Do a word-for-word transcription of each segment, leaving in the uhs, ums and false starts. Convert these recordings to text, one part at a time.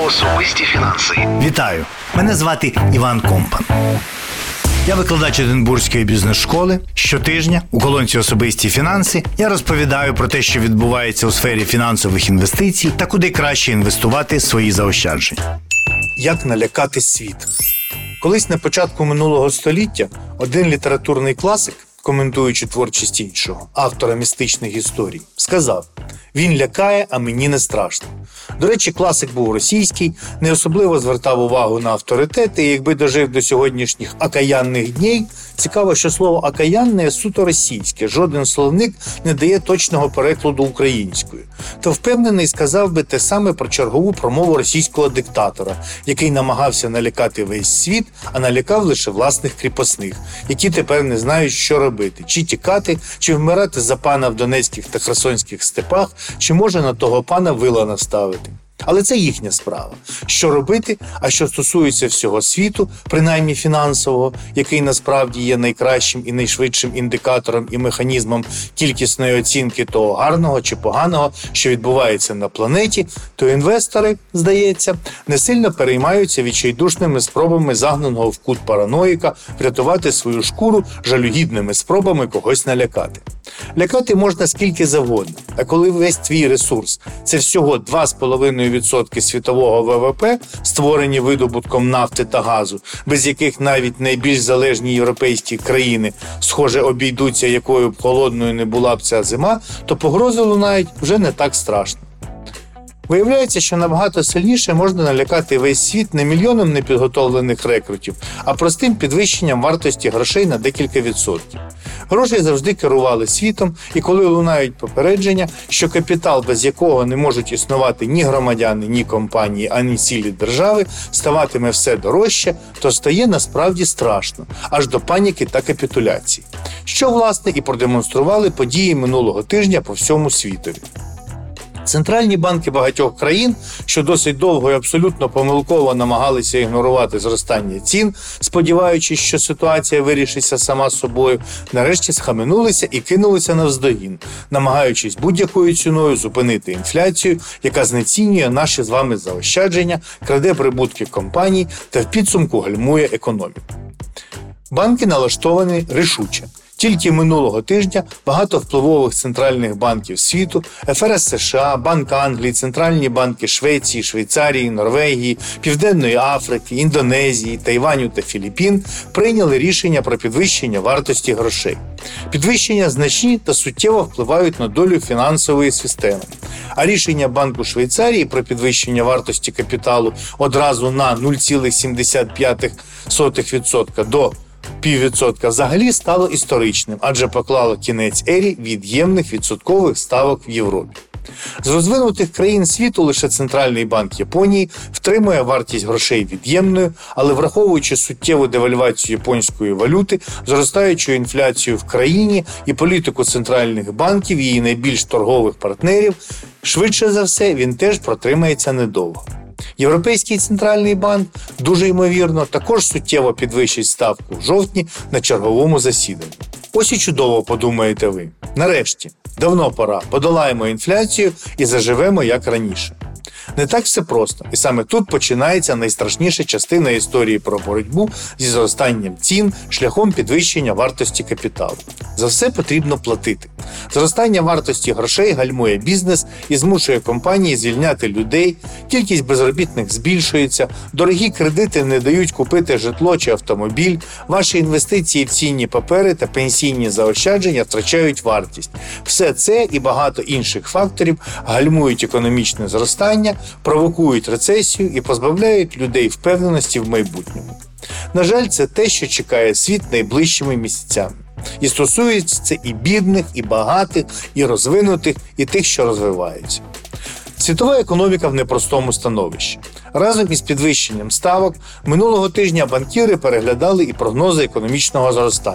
Особисті фінанси. Вітаю! Мене звати Іван Компан. Я викладач Единбурзької бізнес-школи. Щотижня у колонці «Особисті фінанси» я розповідаю про те, що відбувається у сфері фінансових інвестицій та куди краще інвестувати свої заощадження. Як налякати світ? Колись на початку минулого століття один літературний класик, коментуючи творчість іншого, автора містичних історій, сказав: «Він лякає, а мені не страшно». До речі, класик був російський, не особливо звертав увагу на авторитети, і якби дожив до сьогоднішніх окаянних днів, цікаво, що слово «окаянне» суто російське, жоден словник не дає точного перекладу українською. То впевнений сказав би те саме про чергову промову російського диктатора, який намагався налякати весь світ, а налякав лише власних кріпосних, які тепер не знають, що робити – чи тікати, чи вмирати за пана в Донецьких та Херсонських степах, чи може на того пана вила наставити. Але це їхня справа. Що робити, а що стосується всього світу, принаймні фінансового, який насправді є найкращим і найшвидшим індикатором і механізмом кількісної оцінки того гарного чи поганого, що відбувається на планеті, то інвестори, здається, не сильно переймаються відчайдушними спробами загнаного в кут параноїка врятувати свою шкуру жалюгідними спробами когось налякати. Лякати можна скільки завгодно, а коли весь твій ресурс – це всього два з половиною відсотки світового ВВП, створені видобутком нафти та газу, без яких навіть найбільш залежні європейські країни, схоже, обійдуться, якою б холодною не була б ця зима, то погрози лунають вже не так страшно. Виявляється, що набагато сильніше можна налякати весь світ не мільйоном непідготовлених рекрутів, а простим підвищенням вартості грошей на декілька відсотків. Гроші завжди керували світом, і коли лунають попередження, що капітал, без якого не можуть існувати ні громадяни, ні компанії, ані цілі держави, ставатиме все дорожче, то стає насправді страшно, аж до паніки та капітуляції. Що, власне, і продемонстрували події минулого тижня по всьому світові. Центральні банки багатьох країн, що досить довго і абсолютно помилково намагалися ігнорувати зростання цін, сподіваючись, що ситуація вирішиться сама собою, нарешті схаменулися і кинулися навздогін, намагаючись будь-якою ціною зупинити інфляцію, яка знецінює наші з вами заощадження, краде прибутки компаній та в підсумку гальмує економіку. Банки налаштовані рішуче. Тільки минулого тижня багато впливових центральних банків світу, еф ер ес США, Банк Англії, центральні банки Швеції, Швейцарії, Норвегії, Південної Африки, Індонезії, Тайваню та Філіппін прийняли рішення про підвищення вартості грошей. Підвищення значні та суттєво впливають на долю фінансової системи. А рішення Банку Швейцарії про підвищення вартості капіталу одразу на нуль цілих сімдесят п'ять сотих відсотка до піввідсотка взагалі стало історичним, адже поклало кінець ері від'ємних відсоткових ставок в Європі. З розвинутих країн світу лише Центральний банк Японії втримує вартість грошей від'ємною, але враховуючи суттєву девальвацію японської валюти, зростаючу інфляцію в країні і політику центральних банків і її найбільш торгових партнерів, швидше за все він теж протримається недовго. Європейський центральний банк, дуже ймовірно, також суттєво підвищить ставку в жовтні на черговому засіданні. Ось і чудово, подумаєте ви. Нарешті, давно пора, подолаємо інфляцію і заживемо як раніше. Не так все просто, і саме тут починається найстрашніша частина історії про боротьбу зі зростанням цін шляхом підвищення вартості капіталу. За все потрібно платити. Зростання вартості грошей гальмує бізнес і змушує компанії звільняти людей, кількість безробітних збільшується, дорогі кредити не дають купити житло чи автомобіль, ваші інвестиції в цінні папери та пенсійні заощадження втрачають вартість. Все це і багато інших факторів гальмують економічне зростання, провокують рецесію і позбавляють людей впевненості в майбутньому. На жаль, це те, що чекає світ найближчими місяцями. І стосується це і бідних, і багатих, і розвинутих, і тих, що розвиваються. Світова економіка в непростому становищі. Разом із підвищенням ставок минулого тижня банкіри переглядали і прогнози економічного зростання.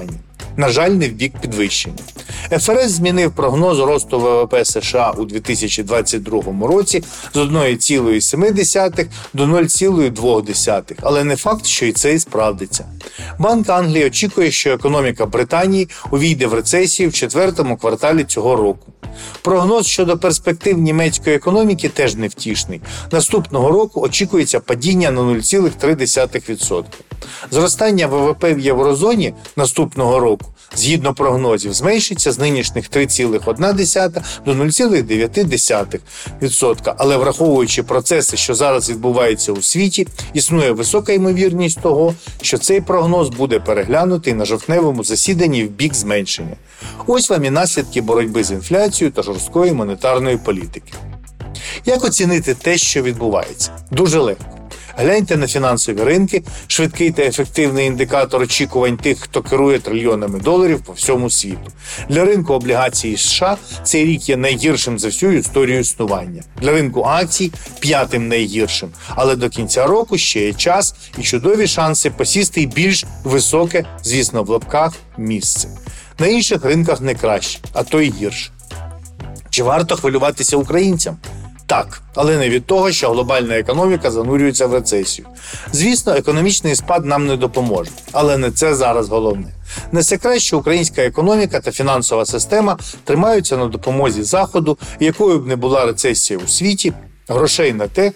На жаль, не в бік підвищення. еф ер ес змінив прогноз росту ве ве пе США у дві тисячі двадцять другому році з одна ціла сім десятих до нуль ціла дві десятих, але не факт, що і це і справдиться. Банк Англії очікує, що економіка Британії увійде в рецесію в четвертому кварталі цього року. Прогноз щодо перспектив німецької економіки теж невтішний. Наступного року очікується падіння на нуль ціла три десятих відсотка. Зростання ве ве пе в єврозоні наступного року, згідно прогнозів, зменшиться з нинішніх три ціла одна десята до нуль ціла дев'ять десятих відсотка. Але враховуючи процеси, що зараз відбуваються у світі, існує висока ймовірність того, що цей прогноз буде переглянутий на жовтневому засіданні в бік зменшення. Ось вам і наслідки боротьби з інфляцією та жорсткої монетарної політики. Як оцінити те, що відбувається? Дуже легко. Гляньте на фінансові ринки, швидкий та ефективний індикатор очікувань тих, хто керує трильйонами доларів по всьому світу. Для ринку облігацій США цей рік є найгіршим за всю історію існування. Для ринку акцій – п'ятим найгіршим. Але до кінця року ще є час і чудові шанси посісти й більш високе, звісно, в лапках, місце. На інших ринках не краще, а то й гірше. Чи варто хвилюватися українцям? Так, але не від того, що глобальна економіка занурюється в рецесію. Звісно, економічний спад нам не допоможе, але не це зараз головне. Не секрет, що українська економіка та фінансова система тримаються на допомозі Заходу, якою б не була рецесія у світі, грошей на те,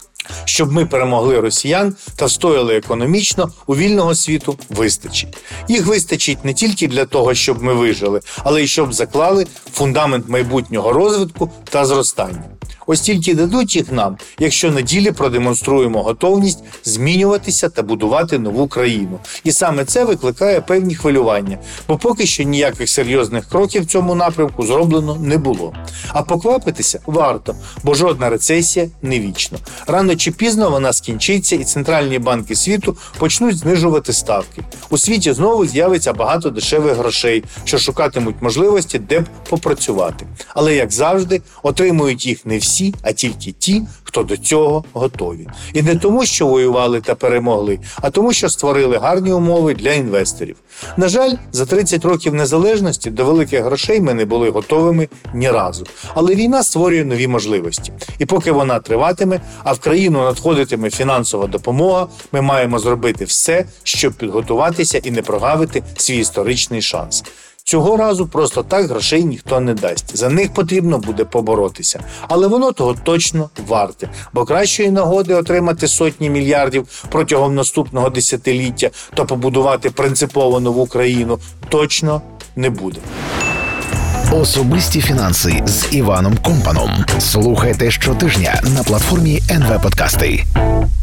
щоб ми перемогли росіян та встояли економічно, у вільного світу вистачить. Їх вистачить не тільки для того, щоб ми вижили, але й щоб заклали фундамент майбутнього розвитку та зростання. Ось тільки дадуть їх нам, якщо на ділі продемонструємо готовність змінюватися та будувати нову країну. І саме це викликає певні хвилювання, бо поки що ніяких серйозних кроків в цьому напрямку зроблено не було. А поквапитися варто, бо жодна рецесія не вічна. Рано чи пізно вона скінчиться і центральні банки світу почнуть знижувати ставки. У світі знову з'явиться багато дешевих грошей, що шукатимуть можливості, де б попрацювати. Але, як завжди, отримують їх не всі, а тільки ті, хто до цього готові. І не тому, що воювали та перемогли, а тому, що створили гарні умови для інвесторів. На жаль, за тридцять років незалежності до великих грошей ми не були готовими ні разу. Але війна створює нові можливості. І поки вона триватиме, а в країну надходитиме фінансова допомога, ми маємо зробити все, щоб підготуватися і не прогавити свій історичний шанс. Цього разу просто так грошей ніхто не дасть. За них потрібно буде поборотися. Але воно того точно варте. Бо кращої нагоди отримати сотні мільярдів протягом наступного десятиліття та побудувати принципово нову країну точно не буде. Особисті фінанси з Іваном Компаном. Слухайте щотижня на платформі ен ве Подкасти.